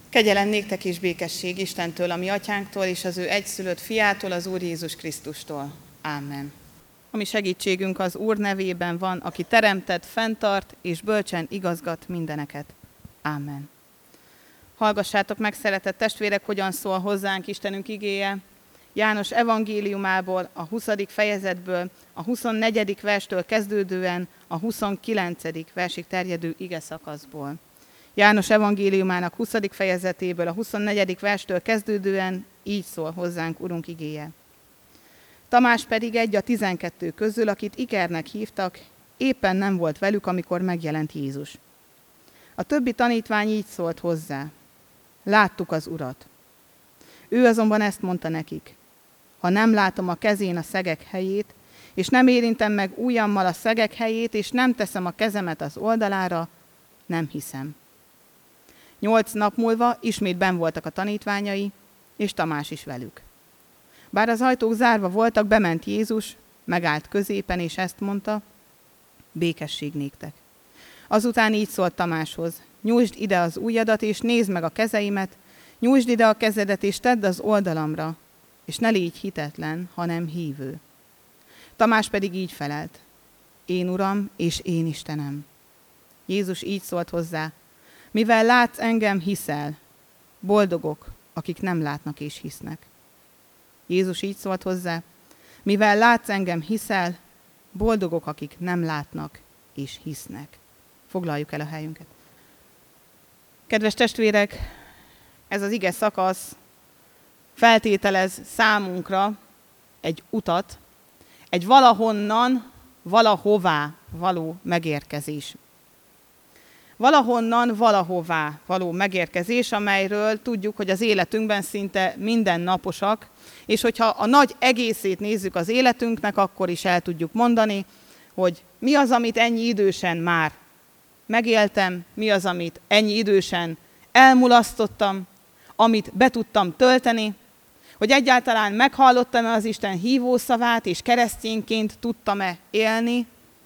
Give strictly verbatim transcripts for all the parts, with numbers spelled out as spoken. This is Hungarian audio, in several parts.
Kegyelem néktek és békesség Istentől, a mi atyánktól, és az ő egyszülött fiától, az Úr Jézus Krisztustól. Ámen. A mi segítségünk az Úr nevében van, aki teremtett, fenntart és bölcsen igazgat mindeneket. Ámen. Hallgassátok meg, szeretett testvérek, hogyan szól hozzánk Istenünk igéje. János evangéliumából, a huszadik fejezetből, a huszonnegyedik verstől kezdődően a huszonkilencedik versig terjedő ige szakaszból. János evangéliumának huszadik fejezetéből, a huszonnegyedik verstől kezdődően így szól hozzánk Urunk igéje. Tamás pedig egy a tizenkettő közül, akit Ikernek hívtak, éppen nem volt velük, amikor megjelent Jézus. A többi tanítvány így szólt hozzá: láttuk az Urat. Ő azonban ezt mondta nekik: ha nem látom a kezén a szegek helyét, és nem érintem meg ujjammal a szegek helyét, és nem teszem a kezemet az oldalára, nem hiszem. Nyolc nap múlva ismét benn voltak a tanítványai, és Tamás is velük. Bár az ajtók zárva voltak, bement Jézus, megállt középen, és ezt mondta: békesség néktek. Azután így szólt Tamáshoz: nyújtsd ide az ujjadat, és nézd meg a kezeimet, nyújtsd ide a kezedet, és tedd az oldalamra, és ne légy hitetlen, hanem hívő. Tamás pedig így felelt: én Uram, és én Istenem. Jézus így szólt hozzá: mivel látsz engem, hiszel. Boldogok, akik nem látnak és hisznek. Jézus így szólt hozzá: mivel látsz engem, hiszel. Boldogok, akik nem látnak és hisznek. Foglaljuk el a helyünket. Kedves testvérek, ez az ige szakasz feltételez számunkra egy utat, egy valahonnan, valahová való megérkezés. Valahonnan, valahová való megérkezés, amelyről tudjuk, hogy az életünkben szinte mindennaposak, és hogyha a nagy egészét nézzük az életünknek, akkor is el tudjuk mondani, hogy mi az, amit ennyi idősen már megéltem, mi az, amit ennyi idősen elmulasztottam, amit be tudtam tölteni, hogy egyáltalán meghallottam-e az Isten hívószavát, és keresztényként tudtam-e élni,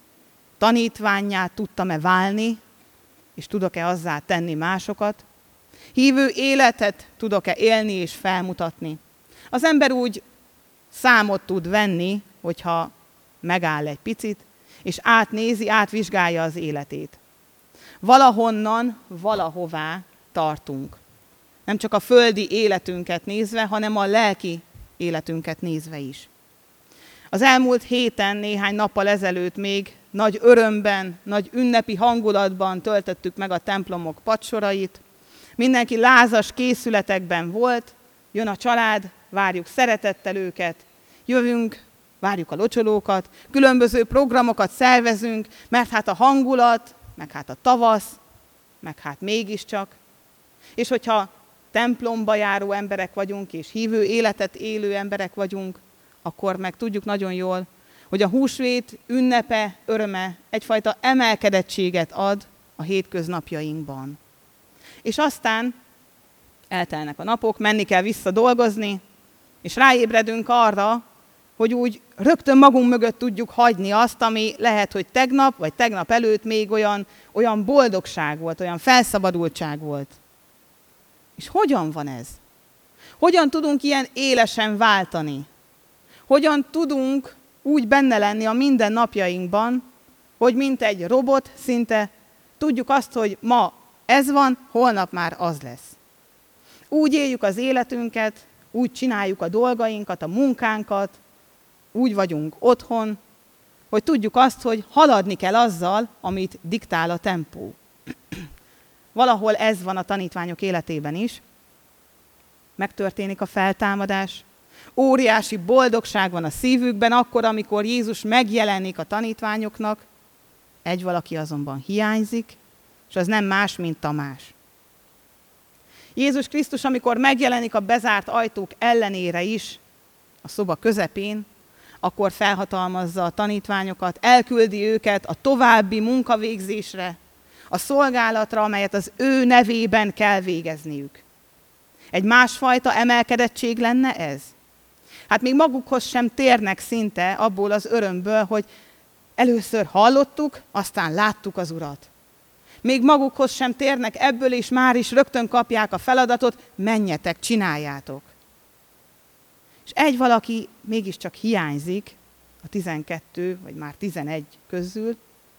tanítvánnyá tudtam-e válni, és tudok-e azzá tenni másokat? Hívő életet tudok-e élni és felmutatni? Az ember úgy számot tud venni, hogyha megáll egy picit, és átnézi, átvizsgálja az életét. Valahonnan, valahová tartunk. Nem csak a földi életünket nézve, hanem a lelki életünket nézve is. Az elmúlt héten, néhány nappal ezelőtt még nagy örömben, nagy ünnepi hangulatban töltöttük meg a templomok padsorait. Mindenki lázas készületekben volt, jön a család, várjuk szeretettel őket, jövünk, várjuk a locsolókat, különböző programokat szervezünk, mert hát a hangulat, meg hát a tavasz, meg hát mégiscsak. És hogyha templomba járó emberek vagyunk, és hívő életet élő emberek vagyunk, akkor meg tudjuk nagyon jól, hogy a húsvét ünnepe, öröme egyfajta emelkedettséget ad a hétköznapjainkban. És aztán eltelnek a napok, menni kell vissza dolgozni, és ráébredünk arra, hogy úgy rögtön magunk mögött tudjuk hagyni azt, ami lehet, hogy tegnap, vagy tegnap előtt még olyan, olyan boldogság volt, olyan felszabadultság volt. És hogyan van ez? Hogyan tudunk ilyen élesen váltani? Hogyan tudunk úgy benne lenni a mindennapjainkban, hogy mint egy robot szinte tudjuk azt, hogy ma ez van, holnap már az lesz. Úgy éljük az életünket, úgy csináljuk a dolgainkat, a munkánkat, úgy vagyunk otthon, hogy tudjuk azt, hogy haladni kell azzal, amit diktál a tempó. Valahol ez van a tanítványok életében is. Megtörténik a feltámadás. Óriási boldogság van a szívükben, akkor, amikor Jézus megjelenik a tanítványoknak. Egy valaki azonban hiányzik, és az nem más, mint Tamás. Jézus Krisztus, amikor megjelenik a bezárt ajtók ellenére is, a szoba közepén, akkor felhatalmazza a tanítványokat, elküldi őket a további munkavégzésre, a szolgálatra, amelyet az ő nevében kell végezniük. Egy másfajta emelkedettség lenne ez? Hát még magukhoz sem térnek szinte abból az örömből, hogy először hallottuk, aztán láttuk az Urat. még magukhoz sem térnek ebből, és már is rögtön kapják a feladatot, menjetek, csináljátok. És egy valaki mégiscsak hiányzik a tizenkettő, vagy már tizenegy közül,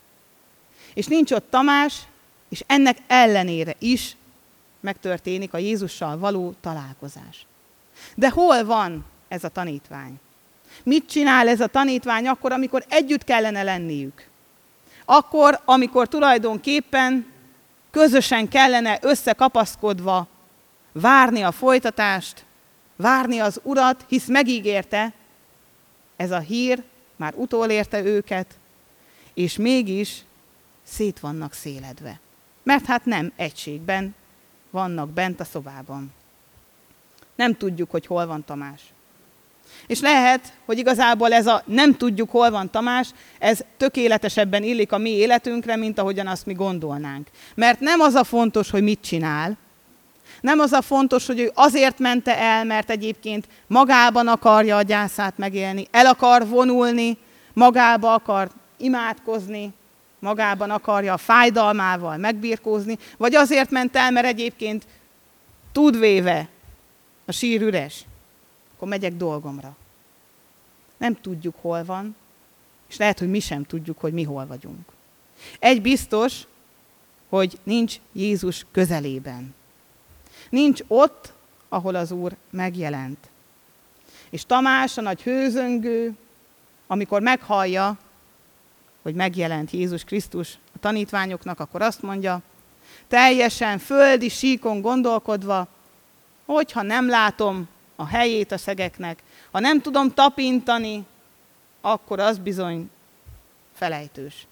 és nincs ott Tamás, és ennek ellenére is megtörténik a Jézussal való találkozás. De hol van ez a tanítvány? Mit csinál ez a tanítvány akkor, amikor együtt kellene lenniük? Akkor, amikor tulajdonképpen közösen kellene összekapaszkodva várni a folytatást, várni az Urat, hisz megígérte, ez a hír már utolérte őket, és mégis szét vannak széledve. Mert hát nem egységben vannak bent a szobában. Nem tudjuk, hogy hol van Tamás. És lehet, hogy igazából ez a nem tudjuk, hol van Tamás, ez tökéletesebben illik a mi életünkre, mint ahogyan azt mi gondolnánk. Mert nem az a fontos, hogy mit csinál, nem az a fontos, hogy ő azért mente el, mert egyébként magában akarja a gyászát megélni, el akar vonulni, magába akar imádkozni, magában akarja a fájdalmával megbirkózni, vagy azért ment el, mert egyébként tudvéve a sír üres, akkor megyek dolgomra. Nem tudjuk, hol van, és lehet, hogy mi sem tudjuk, hogy mi hol vagyunk. Egy biztos, hogy nincs Jézus közelében. Nincs ott, ahol az Úr megjelent. És Tamás, a nagy hőzöngő, amikor meghallja, hogy megjelent Jézus Krisztus a tanítványoknak, akkor azt mondja, teljesen földi síkon gondolkodva, hogyha nem látom a helyét a szegeknek, ha nem tudom tapintani, akkor az bizony felejtős.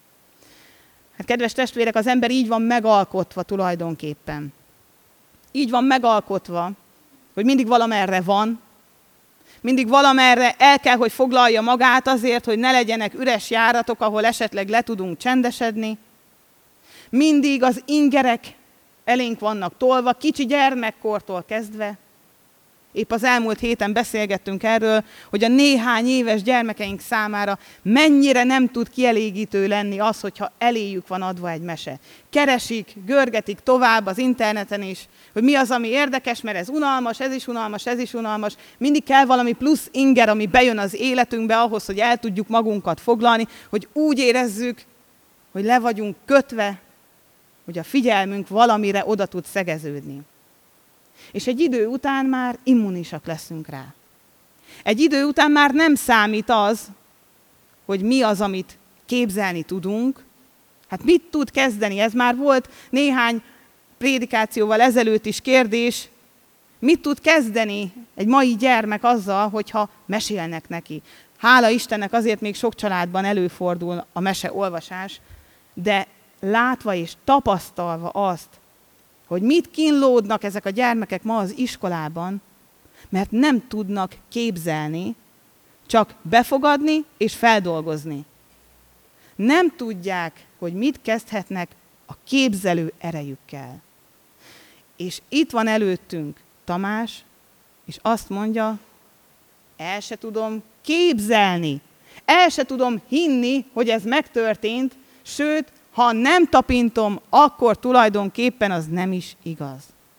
Hát kedves testvérek, az ember így van megalkotva tulajdonképpen. Így van megalkotva, hogy mindig valamerre van, mindig valamerre el kell, hogy foglalja magát azért, hogy ne legyenek üres járatok, ahol esetleg le tudunk csendesedni. Mindig az ingerek elénk vannak tolva, kicsi gyermekkortól kezdve. Épp az elmúlt héten beszélgettünk erről, hogy a néhány éves gyermekeink számára mennyire nem tud kielégítő lenni az, hogyha eléjük van adva egy mese. Keresik, görgetik tovább az interneten is, hogy mi az, ami érdekes, mert ez unalmas, ez is unalmas, ez is unalmas. Mindig kell valami plusz inger, ami bejön az életünkbe ahhoz, hogy el tudjuk magunkat foglalni, hogy úgy érezzük, hogy le vagyunk kötve, hogy a figyelmünk valamire oda tud szegeződni. És egy idő után már immunisak leszünk rá. Egy idő után már nem számít az, hogy mi az, amit képzelni tudunk. Hát mit tud kezdeni? Ez már volt néhány prédikációval ezelőtt is kérdés. Mit tud kezdeni egy mai gyermek azzal, hogyha mesélnek neki? Hála Istennek, azért még sok családban előfordul a meseolvasás, de látva és tapasztalva azt, hogy mit kínlódnak ezek a gyermekek ma az iskolában, mert nem tudnak képzelni, csak befogadni és feldolgozni. Nem tudják, hogy mit kezdhetnek a képzelő erejükkel. És itt van előttünk Tamás, és azt mondja, el se tudom képzelni, el se tudom hinni, hogy ez megtörtént, sőt, ha nem tapintom, akkor tulajdonképpen az nem is igaz.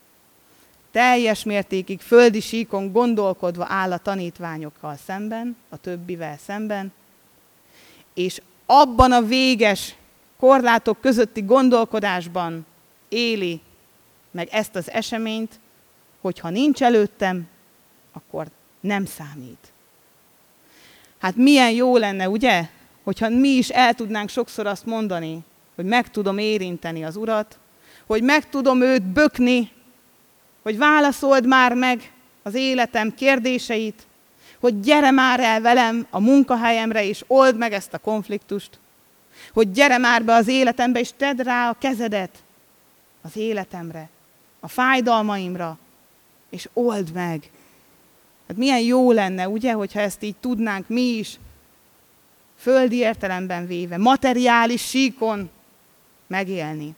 Teljes mértékig földi síkon gondolkodva áll a tanítványokkal szemben, a többivel szemben, és abban a véges korlátok közötti gondolkodásban éli meg ezt az eseményt, hogy ha nincs előttem, akkor nem számít. Hát milyen jó lenne, ugye, hogyha mi is el tudnánk sokszor azt mondani, hogy meg tudom érinteni az Urat, hogy meg tudom őt bökni, hogy válaszold már meg az életem kérdéseit, hogy gyere már el velem a munkahelyemre, és old meg ezt a konfliktust, hogy gyere már be az életembe, és tedd rá a kezedet az életemre, a fájdalmaimra, és old meg. Hát milyen jó lenne, ugye, hogyha ezt így tudnánk mi is, földi értelemben véve, materiális síkon megélni.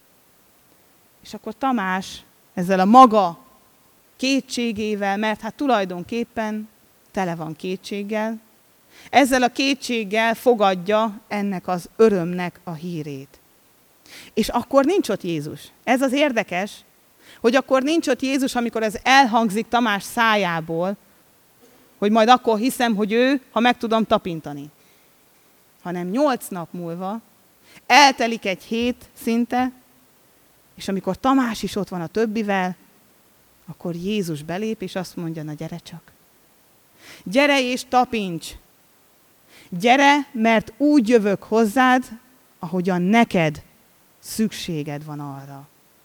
És akkor Tamás ezzel a maga kétségével, mert hát tulajdonképpen tele van kétséggel, ezzel a kétséggel fogadja ennek az örömnek a hírét. És akkor nincs ott Jézus. Ez az érdekes, hogy akkor nincs ott Jézus, amikor ez elhangzik Tamás szájából, hogy majd akkor hiszem, hogy ő, ha meg tudom tapintani. Hanem nyolc nap múlva eltelik egy hét szinte, és amikor Tamás is ott van a többivel, akkor Jézus belép, és azt mondja, na gyere csak. Gyere és tapints. Gyere, mert úgy jövök hozzád, ahogyan neked szükséged van arra.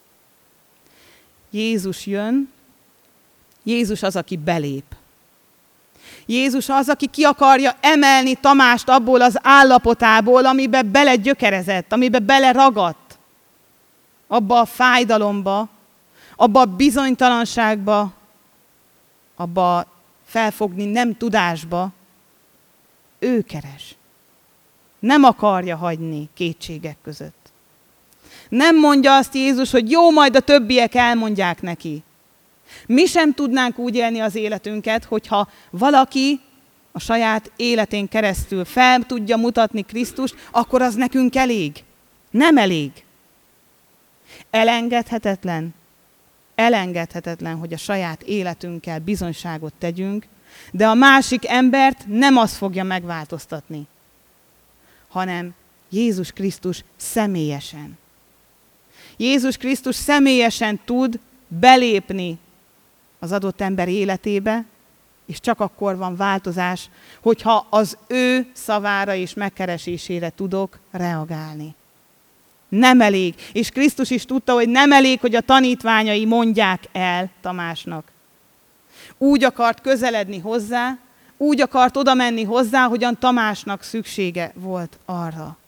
Jézus jön, Jézus az, aki belép. Jézus az, aki ki akarja emelni Tamást abból az állapotából, amibe belegyökerezett, amibe beleragadt. Abba a fájdalomba, abba a bizonytalanságba, abba a felfogni nem tudásba. Ő keres. Nem akarja hagyni kétségek között. Nem mondja azt Jézus, hogy jó, majd a többiek elmondják neki. Mi sem tudnánk úgy élni az életünket, hogyha valaki a saját életén keresztül fel tudja mutatni Krisztust, akkor az nekünk elég. Nem elég. Elengedhetetlen, elengedhetetlen, hogy a saját életünkkel bizonyságot tegyünk, de a másik embert nem az fogja megváltoztatni, hanem Jézus Krisztus személyesen. Jézus Krisztus személyesen tud belépni az adott ember életébe, és csak akkor van változás, hogyha az ő szavára és megkeresésére tudok reagálni. Nem elég. És Krisztus is tudta, hogy nem elég, hogy a tanítványai mondják el Tamásnak. Úgy akart közeledni hozzá, úgy akart oda menni hozzá, hogyan Tamásnak szüksége volt arra.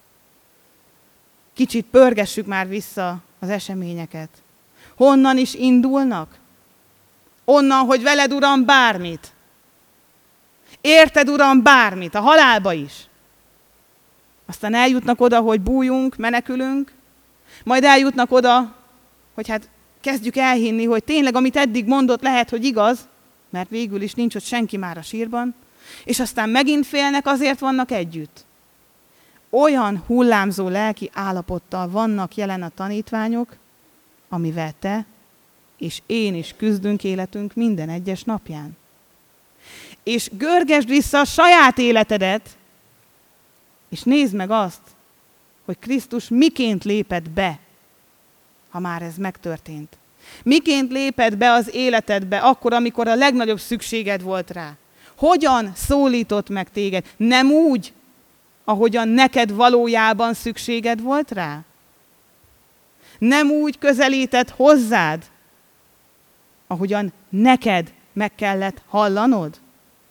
Kicsit pörgessük már vissza az eseményeket. Honnan is indulnak? Onnan, hogy veled, Uram, bármit. Érted, Uram, bármit, a halálba is. Aztán eljutnak oda, hogy bújjunk, menekülünk, majd eljutnak oda, hogy hát kezdjük elhinni, hogy tényleg, amit eddig mondott, lehet, hogy igaz, mert végül is nincs ott senki már a sírban, és aztán megint félnek, azért vannak együtt. Olyan hullámzó lelki állapottal vannak jelen a tanítványok, amivel te és én is küzdünk életünk minden egyes napján. És görgesd vissza a saját életedet, és nézd meg azt, hogy Krisztus miként lépett be, ha már ez megtörtént. Miként lépett be az életedbe akkor, amikor a legnagyobb szükséged volt rá. Hogyan szólított meg téged? Nem úgy, ahogyan neked valójában szükséged volt rá? Nem úgy közelített hozzád, ahogyan neked meg kellett hallanod?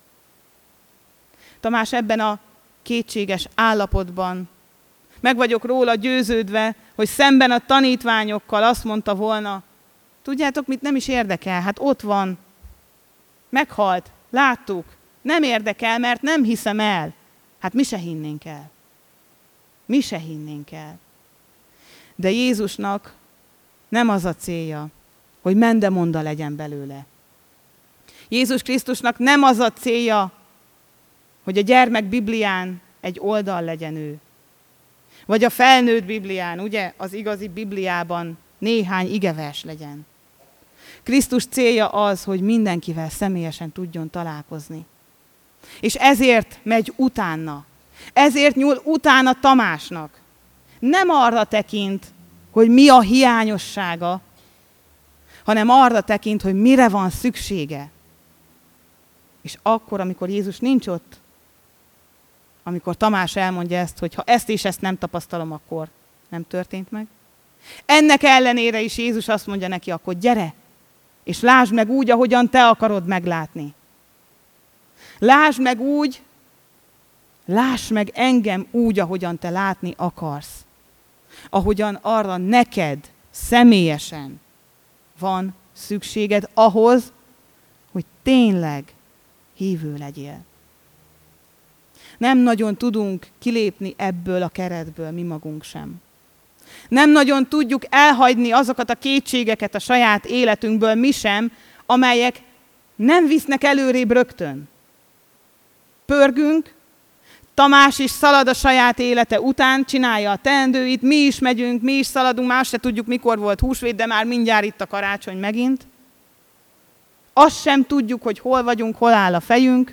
Tamás ebben a kétséges állapotban meg vagyok róla győződve, hogy szemben a tanítványokkal azt mondta volna, tudjátok mit, nem is érdekel, hát ott van, meghalt, láttuk, nem érdekel, mert nem hiszem el. Hát mi se hinnénk el. Mi se hinnénk el. De Jézusnak nem az a célja, hogy mendemonda legyen belőle. Jézus Krisztusnak nem az a célja, hogy a gyermek Biblián egy oldal legyen ő. Vagy a felnőtt Biblián, ugye, az igazi Bibliában néhány igevers legyen. Krisztus célja az, hogy mindenkivel személyesen tudjon találkozni. És ezért megy utána. Ezért nyúl utána Tamásnak. Nem arra tekint, hogy mi a hiányossága, hanem arra tekint, hogy mire van szüksége. És akkor, amikor Jézus nincs ott, amikor Tamás elmondja ezt, hogy ha ezt és ezt nem tapasztalom, akkor nem történt meg. Ennek ellenére is Jézus azt mondja neki, akkor gyere, és lásd meg úgy, ahogyan te akarod meglátni. Lásd meg úgy, láss meg engem úgy, ahogyan te látni akarsz. Ahogyan arra neked személyesen van szükséged ahhoz, hogy tényleg hívő legyél. Nem nagyon tudunk kilépni ebből a keretből, mi magunk sem. Nem nagyon tudjuk elhagyni azokat a kétségeket a saját életünkből, mi sem, amelyek nem visznek előrébb rögtön. Pörgünk, Tamás is szalad a saját élete után, csinálja a teendőit, mi is megyünk, mi is szaladunk, más se tudjuk, mikor volt húsvét, de már mindjárt itt a karácsony megint. Azt sem tudjuk, hogy hol vagyunk, hol áll a fejünk.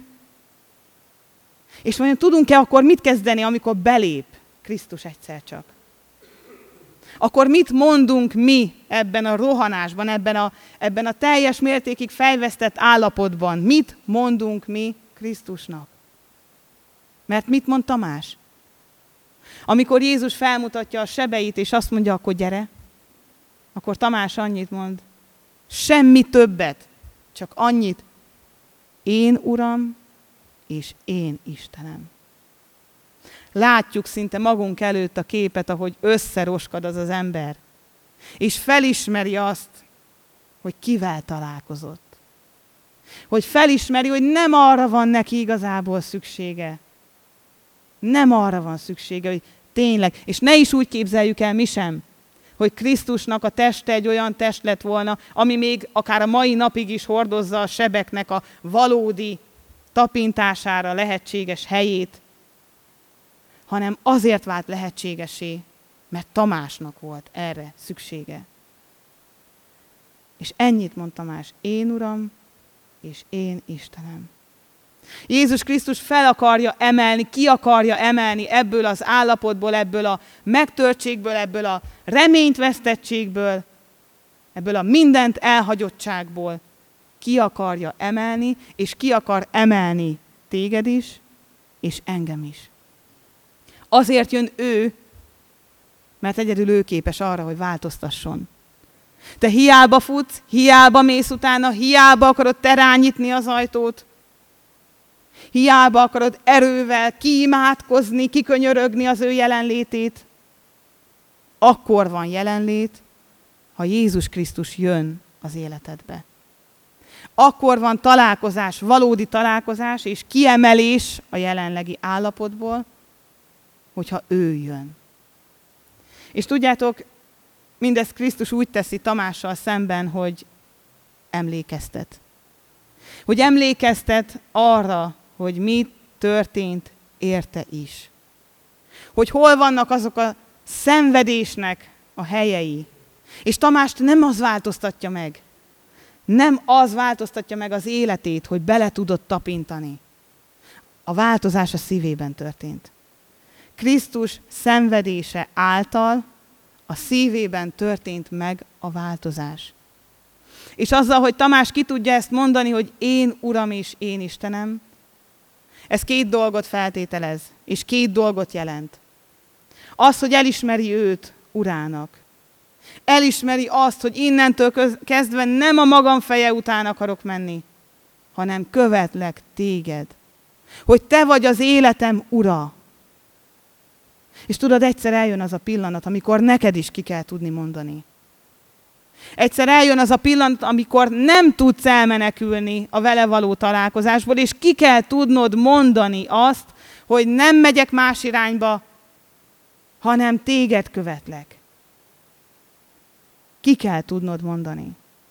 És vajon tudunk-e akkor mit kezdeni, amikor belép Krisztus egyszer csak? Akkor mit mondunk mi ebben a rohanásban, ebben a, ebben a teljes mértékig fejvesztett állapotban? Mit mondunk mi Krisztusnak? Mert mit mond Tamás? Amikor Jézus felmutatja a sebeit, és azt mondja, akkor gyere, akkor Tamás annyit mond, semmi többet, csak annyit, én Uram, és én Istenem. Látjuk szinte magunk előtt a képet, ahogy összeroskad az az ember, és felismeri azt, hogy kivel találkozott. Hogy felismeri, hogy nem arra van neki igazából szüksége. Nem arra van szüksége, hogy tényleg, és ne is úgy képzeljük el mi sem, hogy Krisztusnak a teste egy olyan test lett volna, ami még akár a mai napig is hordozza a sebeknek a valódi tapintására lehetséges helyét, hanem azért vált lehetségesé, mert Tamásnak volt erre szüksége. És ennyit mond Tamás, én Uram, és én Istenem. Jézus Krisztus fel akarja emelni, ki akarja emelni ebből az állapotból, ebből a megtörtségből, ebből a reménytvesztettségből, ebből a mindent elhagyottságból. Ki akarja emelni, és ki akar emelni téged is, és engem is. Azért jön ő, mert egyedül ő képes arra, hogy változtasson. Te hiába futsz, hiába mész utána, hiába akarod te rányitni az ajtót, hiába akarod erővel kiimádkozni, kikönyörögni az ő jelenlétét. Akkor van jelenlét, ha Jézus Krisztus jön az életedbe. Akkor van találkozás, valódi találkozás és kiemelés a jelenlegi állapotból, hogyha ő jön. És tudjátok, mindezt Krisztus úgy teszi Tamással szemben, hogy emlékeztet. Hogy emlékeztet arra, hogy mi történt érte is. Hogy hol vannak azok a szenvedésnek a helyei. És Tamást nem az változtatja meg. Nem az változtatja meg az életét, hogy bele tudott tapintani. A változás a szívében történt. Krisztus szenvedése által a szívében történt meg a változás. És azzal, hogy Tamás ki tudja ezt mondani, hogy én Uram és én Istenem, ez két dolgot feltételez, és két dolgot jelent. Az, hogy elismeri őt Urának. Elismeri azt, hogy innentől kezdve nem a magam feje után akarok menni, hanem követlek téged. Hogy te vagy az életem ura. És tudod, egyszer eljön az a pillanat, amikor neked is ki kell tudni mondani. Egyszer eljön az a pillanat, amikor nem tudsz elmenekülni a vele való találkozásból, és ki kell tudnod mondani azt, hogy nem megyek más irányba, hanem téged követlek. Ki kell tudnod mondani.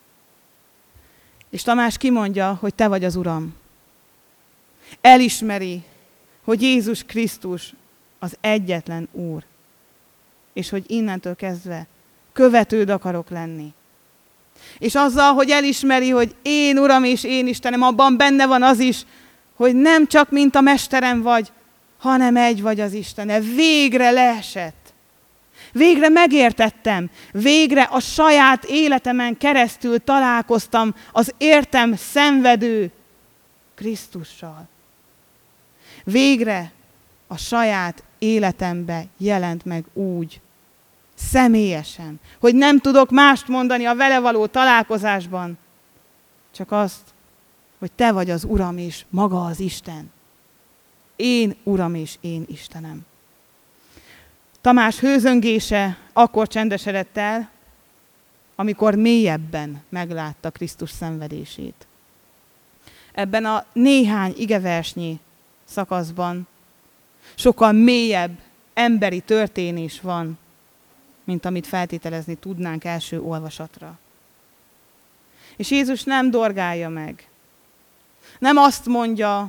És Tamás kimondja, hogy te vagy az Uram. Elismeri, hogy Jézus Krisztus az egyetlen Úr. És hogy innentől kezdve követőd akarok lenni. És azzal, hogy elismeri, hogy én Uram és én Istenem, abban benne van az is, hogy nem csak mint a mesterem vagy, hanem egy vagy az Istene. Végre leesett. Végre megértettem. Végre a saját életemen keresztül találkoztam az értem szenvedő Krisztussal. Végre a saját életembe jelent meg úgy, személyesen, hogy nem tudok mást mondani a vele való találkozásban, csak azt, hogy te vagy az Uram és maga az Isten. Én Uram és én Istenem. Tamás hőzöngése akkor csendesedett el, amikor mélyebben meglátta Krisztus szenvedését. Ebben a néhány igeversnyi szakaszban sokkal mélyebb emberi történés van, mint amit feltételezni tudnánk első olvasatra. És Jézus nem dorgálja meg. Nem azt mondja,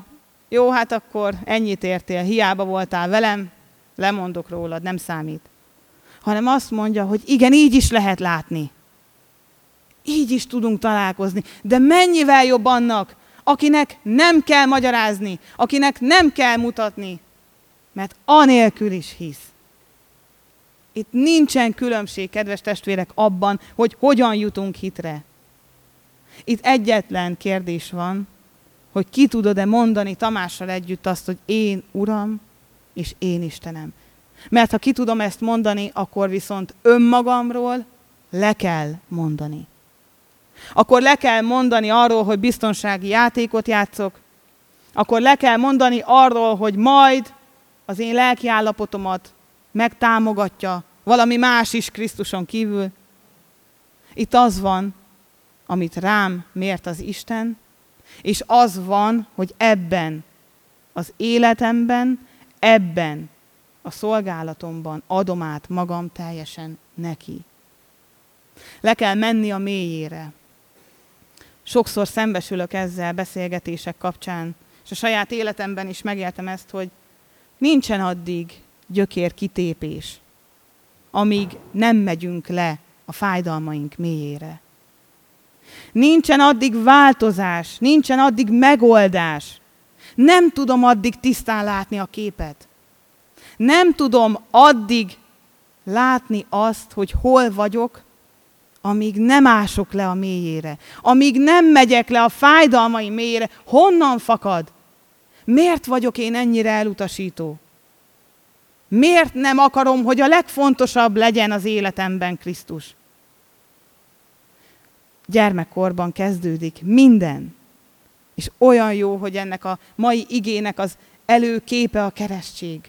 Jó, hát akkor ennyit értél, hiába voltál velem, lemondok rólad, nem számít. Hanem azt mondja, hogy igen, így is lehet látni. Így is tudunk találkozni. De mennyivel jobb annak, akinek nem kell magyarázni, akinek nem kell mutatni, mert anélkül is hisz. Itt nincsen különbség, kedves testvérek, abban, hogy hogyan jutunk hitre. Itt egyetlen kérdés van, hogy ki tudod-e mondani Tamással együtt azt, hogy én Uram, és én Istenem. Mert ha ki tudom ezt mondani, akkor viszont önmagamról le kell mondani. Akkor le kell mondani arról, hogy biztonsági játékot játszok, akkor le kell mondani arról, hogy majd az én lelki állapotomat megtámogatja valami más is Krisztuson kívül. Itt az van, amit rám mért az Isten, és az van, hogy ebben az életemben, ebben a szolgálatomban adom át magam teljesen neki. Le kell menni a mélyére. Sokszor szembesülök ezzel beszélgetések kapcsán, és a saját életemben is megéltem ezt, hogy nincsen addig gyökér kitépés, amíg nem megyünk le a fájdalmaink mélyére. Nincsen addig változás, nincsen addig megoldás. Nem tudom addig tisztán látni a képet. Nem tudom addig látni azt, hogy hol vagyok, amíg nem ások le a mélyére. Amíg nem megyek le a fájdalmaim mélyére. Honnan fakad? Miért vagyok én ennyire elutasító? Miért nem akarom, hogy a legfontosabb legyen az életemben Krisztus? Gyermekkorban kezdődik minden. És olyan jó, hogy ennek a mai igének az előképe a keresztség.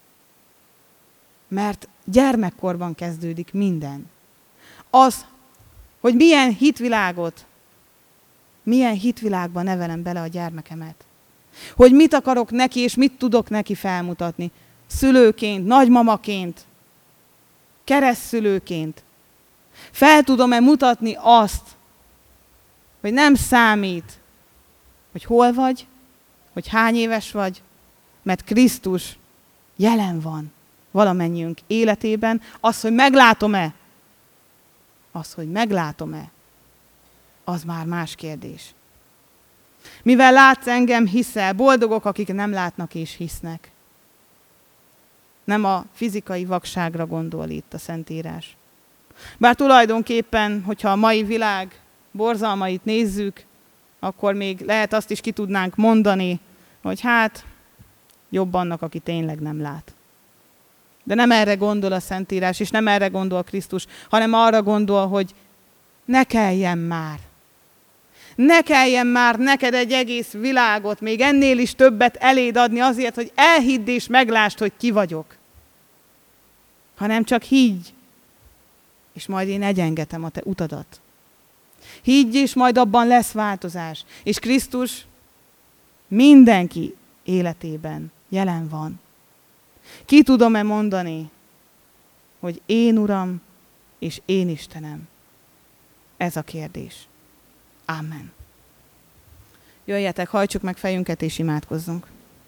Mert gyermekkorban kezdődik minden. Az, hogy milyen hitvilágot, milyen hitvilágban nevelem bele a gyermekemet. Hogy mit akarok neki, és mit tudok neki felmutatni. Szülőként, nagymamaként, keresztszülőként. Fel tudom-e mutatni azt, hogy nem számít, hogy hol vagy, hogy hány éves vagy, mert Krisztus jelen van valamennyiünk életében. Az, hogy meglátom-e, az, hogy meglátom-e, az már más kérdés. Mivel látsz engem, hiszel, boldogok, akik nem látnak és hisznek. Nem a fizikai vakságra gondol itt a Szentírás. Bár tulajdonképpen, hogyha a mai világ borzalmait nézzük, akkor még lehet azt is ki tudnánk mondani, hogy hát jobb annak, aki tényleg nem lát. De nem erre gondol a Szentírás, és nem erre gondol Krisztus, hanem arra gondol, hogy ne kelljen már. Ne kelljen már neked egy egész világot, még ennél is többet eléd adni azért, hogy elhidd és meglásd, hogy ki vagyok. Hanem csak higgy, és majd én egyengetem a te utadat. Higgy, és majd abban lesz változás. És Krisztus mindenki életében jelen van. Ki tudom-e mondani, hogy én Uram, és én Istenem? Ez a kérdés. Amen. Jöjjetek, hajtsuk meg fejünket, és imádkozzunk.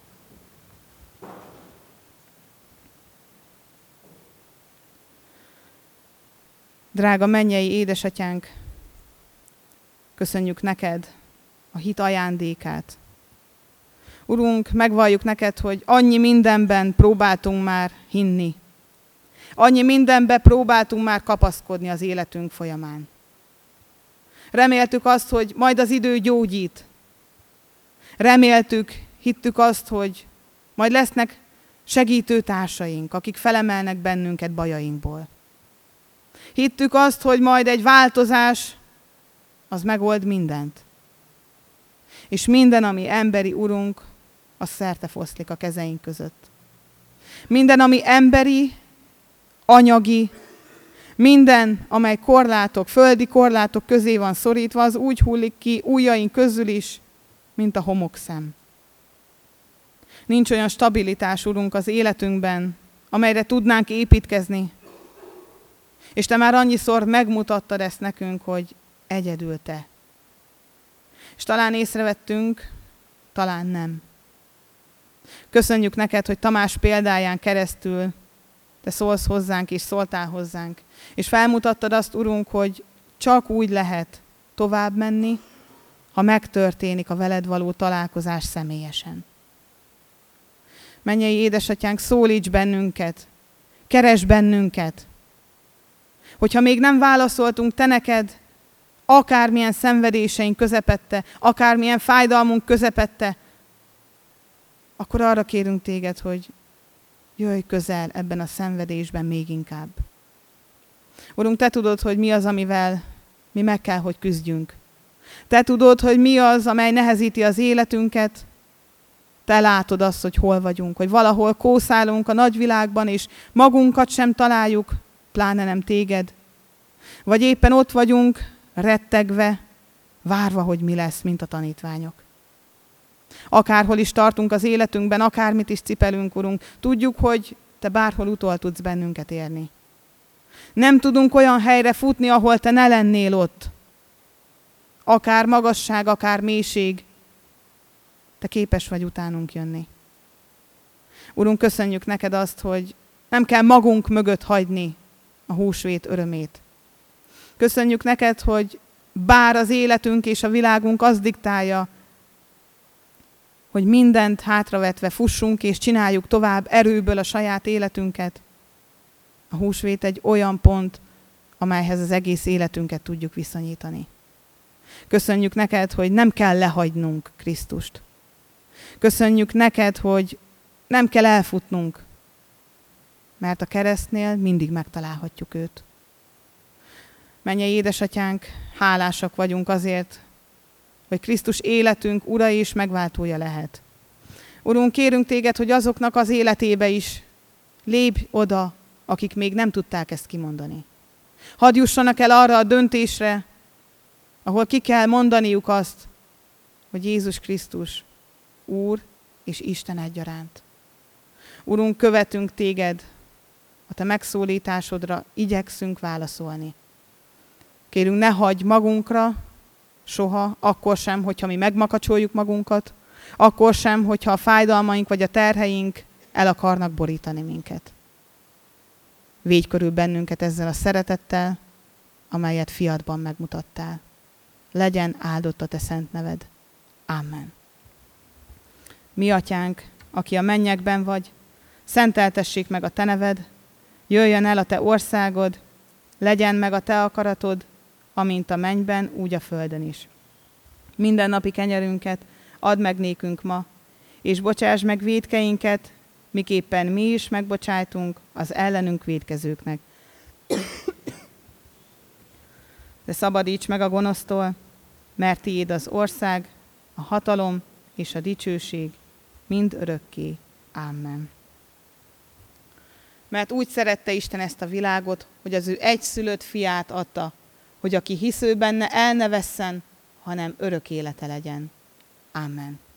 Drága mennyei édesatyánk, köszönjük neked a hit ajándékát. Urunk, megvalljuk neked, hogy annyi mindenben próbáltunk már hinni. Annyi mindenben próbáltunk már kapaszkodni az életünk folyamán. Reméltük azt, hogy majd az idő gyógyít. Reméltük, hittük azt, hogy majd lesznek segítő társaink, akik felemelnek bennünket bajainkból. Hittük azt, hogy majd egy változás, az megold mindent. És minden, ami emberi, Urunk, az szertefoszlik a kezeink között. Minden, ami emberi, anyagi, minden, amely korlátok, földi korlátok közé van szorítva, az úgy hullik ki ujjaink közül is, mint a homokszem. Nincs olyan stabilitás, Urunk, az életünkben, amelyre tudnánk építkezni. És te már annyiszor megmutattad ezt nekünk, hogy egyedül te. És talán észrevettünk, talán nem. Köszönjük neked, hogy Tamás példáján keresztül te szólsz hozzánk, és szóltál hozzánk. És felmutattad azt, Urunk, hogy csak úgy lehet tovább menni, ha megtörténik a veled való találkozás személyesen. Mennyei édesatyánk, szólíts bennünket, keresd bennünket, hogyha még nem válaszoltunk te neked, akármilyen szenvedéseink közepette, akármilyen fájdalmunk közepette, akkor arra kérünk téged, hogy jöjj közel ebben a szenvedésben még inkább. Urunk, te tudod, hogy mi az, amivel mi meg kell, hogy küzdjünk. Te tudod, hogy mi az, amely nehezíti az életünket. Te látod azt, hogy hol vagyunk, hogy valahol kószálunk a nagyvilágban, és magunkat sem találjuk, pláne nem téged. Vagy éppen ott vagyunk, rettegve, várva, hogy mi lesz, mint a tanítványok. Akárhol is tartunk az életünkben, akármit is cipelünk, Urunk, tudjuk, hogy te bárhol utol tudsz bennünket érni. Nem tudunk olyan helyre futni, ahol te ne lennél ott. Akár magasság, akár mélység, te képes vagy utánunk jönni. Urunk, köszönjük neked azt, hogy nem kell magunk mögött hagyni a húsvét örömét. Köszönjük neked, hogy bár az életünk és a világunk azt diktálja, hogy mindent hátravetve fussunk és csináljuk tovább erőből a saját életünket, a húsvét egy olyan pont, amelyhez az egész életünket tudjuk viszonyítani. Köszönjük neked, hogy nem kell lehagynunk Krisztust. Köszönjük neked, hogy nem kell elfutnunk, mert a keresztnél mindig megtalálhatjuk őt. Mennyei édesatyánk, hálásak vagyunk azért, hogy Krisztus életünk ura és megváltója lehet. Urunk, kérünk téged, hogy azoknak az életébe is lépj oda, akik még nem tudták ezt kimondani. Hadd jussanak el arra a döntésre, ahol ki kell mondaniuk azt, hogy Jézus Krisztus Úr és Isten egyaránt. Urunk, követünk téged, a te megszólításodra igyekszünk válaszolni. Kérünk, ne hagyj magunkra soha, akkor sem, hogyha mi megmakacsoljuk magunkat, akkor sem, hogyha a fájdalmaink vagy a terheink el akarnak borítani minket. Védj körül bennünket ezzel a szeretettel, amelyet fiadban megmutattál. Legyen áldott a te szent neved. Amen. Mi atyánk, aki a mennyekben vagy, szenteltessék meg a te neved, jöjjön el a te országod, legyen meg a te akaratod, amint a mennyben, úgy a földön is. Minden napi kenyerünket add meg nékünk ma, és bocsáss meg vétkeinket, miképpen mi is megbocsájtunk az ellenünk vétkezőknek. De szabadíts meg a gonosztól, mert tiéd az ország, a hatalom és a dicsőség mind örökké. Amen. Mert úgy szerette Isten ezt a világot, hogy az ő egyszülött fiát adta, hogy aki hisz ő benne, el ne vesszen, hanem örök élete legyen. Amen.